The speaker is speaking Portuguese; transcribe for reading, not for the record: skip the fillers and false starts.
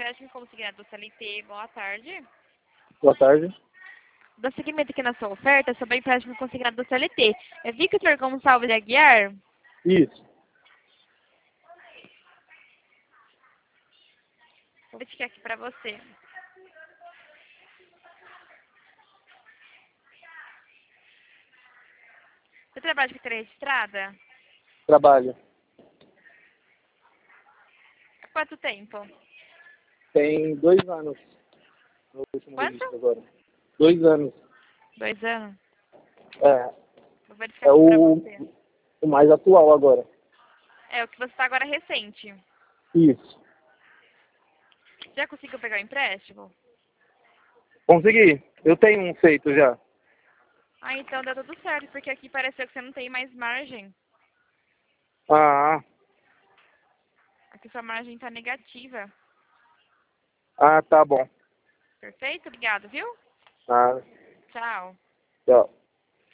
empréstimo consignado do CLT. Boa tarde. Boa tarde. Dou seguimento aqui na sua oferta sobre empréstimo consignado do CLT. É Victor Gonçalves de Aguiar? Isso. Vou verificar aqui para você. Você trabalha de carteira registrada? Trabalho. Há quanto tempo? Tem 2 anos. No último Quanto? registro agora. 2 anos. 2 anos? É. Vou verificar É aqui para você. o mais atual agora. É o que você está agora recente. Isso. Já conseguiu pegar o empréstimo? Consegui. Eu tenho um feito já. Ah, então deu tudo certo, porque aqui pareceu que você não tem mais margem. Ah. Aqui sua margem está negativa. Ah, tá bom. Perfeito? Obrigado, viu? Ah, Tchau. tchau.